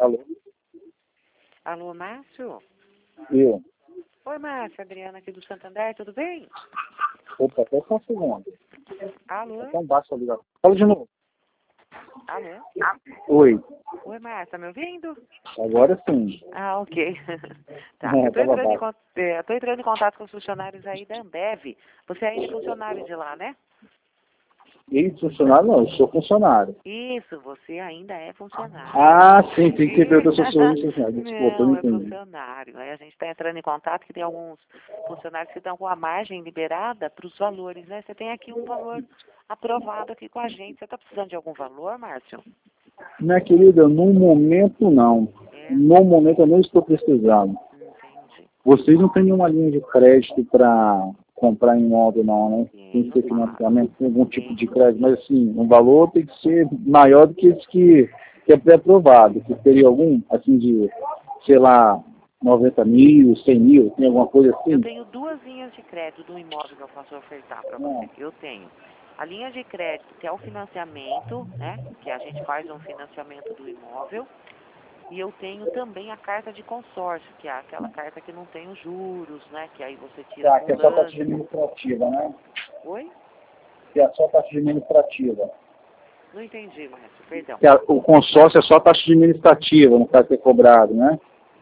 Alô? Alô, Márcio? Eu. Oi, Márcio, Adriana aqui do Santander, tudo bem? Opa, até só um segundo. Alô? Tá um baixo ali. Fala de novo. Alô? Oi. Oi, Márcio, tá me ouvindo? Agora sim. Ah, ok. Tá, É, eu tô tava entrando, baixo. tô entrando em contato com os funcionários aí da Ambev. Você ainda é funcionário de lá, né? Ex-funcionário não, eu sou funcionário. Isso, você ainda é funcionário. Ah, sim, tem que ter E- pergunta se eu sou ex-funcionário. Desculpa, eu não Não, é entendi. funcionário. Aí a gente está entrando em contato que tem alguns funcionários que estão com a margem liberada para os valores, né? Você tem aqui um valor aprovado aqui com a gente. Você está precisando de algum valor, Márcio? Minha querida, no momento não. É, No momento eu não estou precisando. entendi. Vocês não têm nenhuma linha de crédito para comprar imóvel não, né? Tem que Tenho, ser claro. financiamento, tem algum tipo Tem. de crédito, mas assim, um valor tem que ser maior do que esse que é pré-aprovado. Você teria algum, assim, de, sei lá, 90 mil, 100 mil, tem alguma coisa Eu assim? tenho duas linhas de crédito do imóvel que eu posso ofertar para Não. você. Eu tenho a linha de crédito, que é o financiamento, né? Que a gente faz um financiamento do imóvel. E eu tenho também a carta de consórcio, que é aquela carta que não tem os juros, né? Que aí você tira Tá, com que é só taxa lance. administrativa, né? Oi? Que é só taxa administrativa. Não entendi, Márcio, perdão. Que o consórcio é só taxa administrativa, no caso de ser cobrado, né?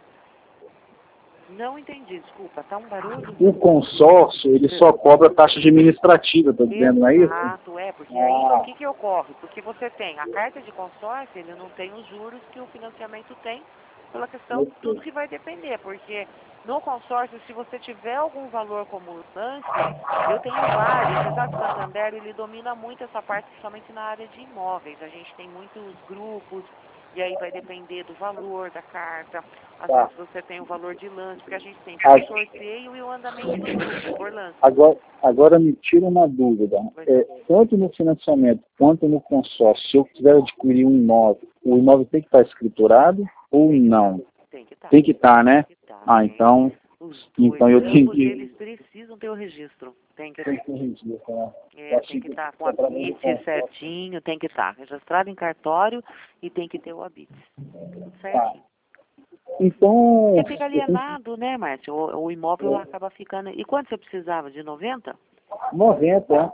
Não entendi, desculpa, tá um barulho? O consórcio, ele só cobra taxa administrativa, estou dizendo, não é isso? Exato, porque aí o Ah, que ocorre? Porque você tem a carta de consórcio, ele não tem os juros que o financiamento tem, pela questão de tudo ok. que vai depender, porque no consórcio, se você tiver algum valor como lance, eu tenho vários, você sabe que o Santander, ele domina muito essa parte, principalmente na área de imóveis, a gente tem muitos grupos, e aí vai depender do valor da carta, às Tá. vezes você tem o valor de lance, porque a gente tem por A- sorteio e o andamento do grupo, por lance. Agora me tira uma dúvida. Pois não. Tanto no financiamento quanto no consórcio, se eu quiser adquirir um imóvel, o imóvel tem que estar escriturado ou não? Tem que estar. Tem que estar, né? Tem que estar. Ah, então Os eu dois tenho grupos, que... eles precisam ter o registro. Tem que Tem ter. que ter registro, né? Eu É, acho tem que que estar com a através do BITS consórcio. certinho, tem que estar. Registrado em cartório e tem que ter o ABITS. Tudo Tá. certinho. Então, Porque fica eu tenho alienado, né, Márcio? O imóvel acaba ficando... E quanto você precisava? De 90? 90, né?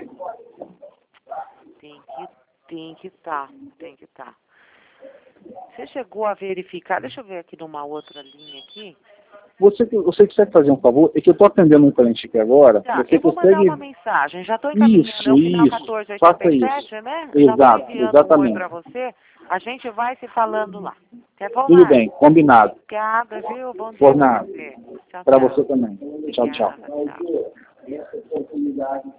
Tem que estar. Tem que estar. Você chegou a verificar... Deixa eu ver aqui numa outra linha aqui. Você consegue fazer um favor? É que eu estou atendendo um cliente aqui agora. Tá, Você eu vou mandar uma consegue... mensagem. Já estou encaminhando. É o final Faça isso. 1487, né? Já estou Exato, enviando um oi exatamente. para você. A gente vai se falando lá. Tá bom, Tudo Márcio? bem, combinado. Obrigada, viu? Bom dia Por para nada. você. Tchau, Para tchau. você também. Tchau, tchau. Obrigada, tchau.